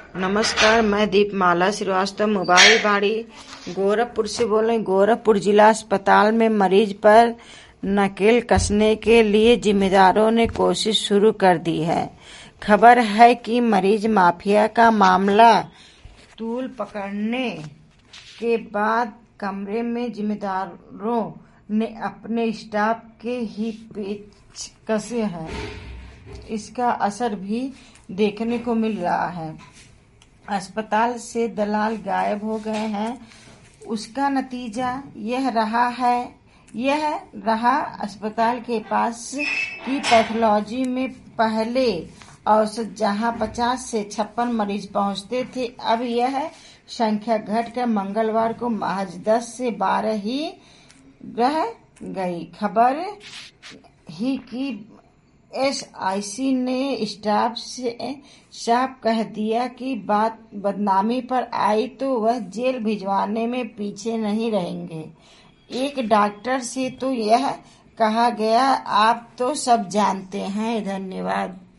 नमस्कार, मैं दीपमाला श्रीवास्तव मोबाइल बाड़ी गोरखपुर से बोल रही। गोरखपुर जिला अस्पताल में मरीज पर नकेल कसने के लिए जिम्मेदारों ने कोशिश शुरू कर दी है। खबर है कि मरीज माफिया का मामला तूल पकड़ने के बाद कमरे में जिम्मेदारों ने अपने स्टाफ के ही पेच कसे हैं। इसका असर भी देखने को मिल रहा है। अस्पताल से दलाल गायब हो गए हैं। उसका नतीजा यह रहा अस्पताल के पास की पैथोलॉजी में पहले औसत जहां 50 से 56 मरीज पहुंचते थे, अब यह संख्या घटकर मंगलवार को महज 10 से 12 ही रह गई। खबर ही कि SIC ने स्टाफ से साफ कह दिया कि बात बदनामी पर आई तो वह जेल भिजवाने में पीछे नहीं रहेंगे। एक डॉक्टर से तो यह कहा गया, आप तो सब जानते हैं। धन्यवाद।